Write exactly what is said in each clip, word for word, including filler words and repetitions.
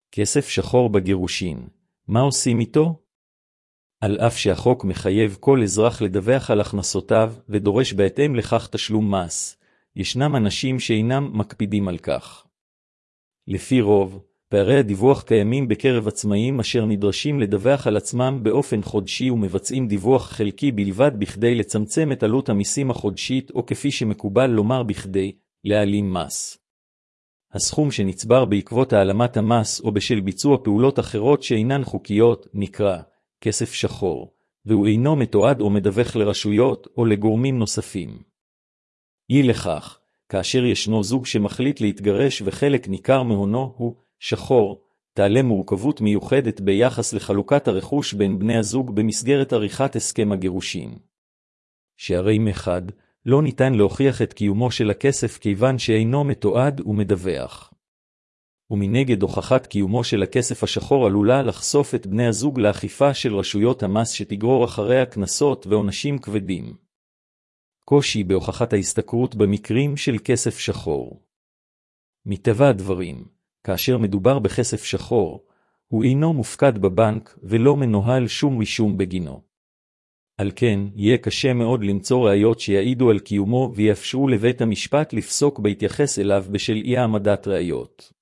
כסף שחור בגירושין, מה עושים איתו? על אף שהחוק מחייב כל אזרח לדווח על הכנסותיו ודורש בהתאם לכך תשלום מס, ישנם אנשים שאינם מקפידים על כך. לפי רוב, פערי הדיווח קיימים בקרב עצמאים אשר נדרשים לדווח על עצמם באופן חודשי ומבצעים דיווח חלקי בלבד בכדי לצמצם את עלות המיסים החודשית או כפי שמקובל לומר בכדי להעלים מס. הסכום שנצבר בעקבות העלמת המס או בשל ביצוע פעולות אחרות שאינן חוקיות נקרא כסף שחור, והוא אינו מתועד או מדווח לרשויות או לגורמים נוספים. אי לכך, כאשר ישנו זוג שמחליט להתגרש וחלק ניכר מהונו הוא שחור, תעלה מורכבות מיוחדת ביחס לחלוקת הרכוש בין בני הזוג במסגרת עריכת הסכם הגירושין. שהרי מחד, לא ניתן להוכיח את קיומו של הכסף כיוון שאינו מתועד ומדווח. ומנגד הוכחת קיומו של הכסף השחור עלולה לחשוף את בני הזוג לאכיפה של רשויות המס שתגרור אחריה קנסות ועונשים כבדים. קושי בהוכחת ההסתכרות במקרים של כסף שחור. מטבע הדברים, כאשר מדובר בכסף שחור, הוא אינו מופקד בבנק ולא מנוהל שום רישום בגינו. על כן, יהיה קשה מאוד למצוא ראיות שיעידו על קיומו ויאפשרו לבית המשפט לפסוק בהתייחס אליו בשל אי העמדת ראיות.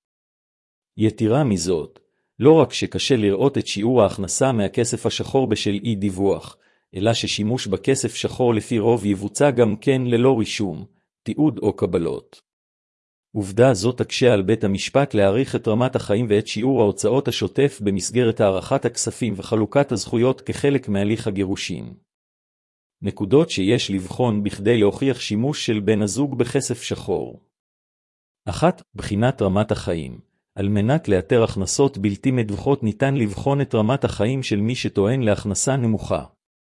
יתירה מזאת, לא רק שקשה לראות את שיעור ההכנסה מהכסף השחור בשל אי דיווח, אלא ששימוש בכסף שחור לפי רוב יבוצע גם כן ללא רישום, תיעוד או קבלות. עובדה זאת תקשה על בית המשפט להעריך את רמת החיים ואת שיעור ההוצאות השוטף במסגרת הערכת הכספים וחלוקת הזכויות כחלק מהליך הגירושין. נקודות שיש לבחון בכדי להוכיח שימוש של בן הזוג בכסף שחור. אחת, בחינת רמת החיים. על מנת לאתר הכנסות בלתי מדווחות ניתן לבחון את רמת החיים של מי שטוען להכנסה נמוכה.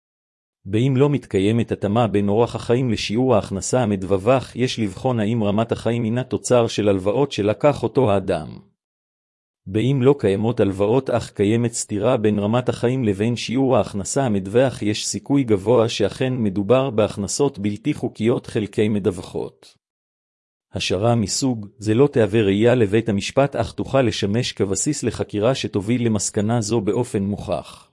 באם לא מתקיימת התאמה בין אורח החיים לשיעור ההכנסה המדווח, יש לבחון האם רמת החיים הינה תוצר של הלוואות שלקח אותו האדם. באם לא קיימות הלוואות אך קיימת סתירה בין רמת החיים לבין שיעור ההכנסה המדווח, יש סיכוי גבוה שאכן מדובר בהכנסות בלתי חוקיות חלקי מדווחות. השערה מסוג זה לא תהווה ראייה לבית המשפט אך תוכל לשמש כבסיס לחקירה שתוביל למסקנה זו באופן מוכח.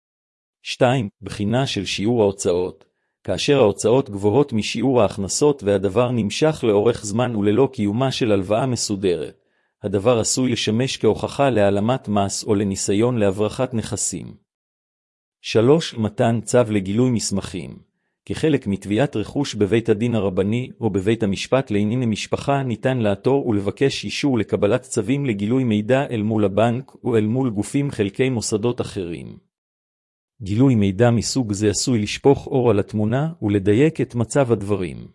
שתיים. בחינה של שיעור ההוצאות. כאשר ההוצאות גבוהות משיעור ההכנסות והדבר נמשך לאורך זמן וללא קיומה של הלוואה מסודרת, הדבר עשוי לשמש כהוכחה להעלמת מס או לניסיון להברחת נכסים. שלוש. מתן צו לגילוי מסמכים. כחלק מתביעת רכוש בבית הדין הרבני או בבית המשפט לענייני משפחה ניתן לעתור ולבקש אישור לקבלת צווים לגילוי מידע אל מול הבנק או אל מול גופים חלקי מוסדות אחרים. גילוי מידע מסוג זה עשוי לשפוך אור על התמונה ולדייק את מצב הדברים.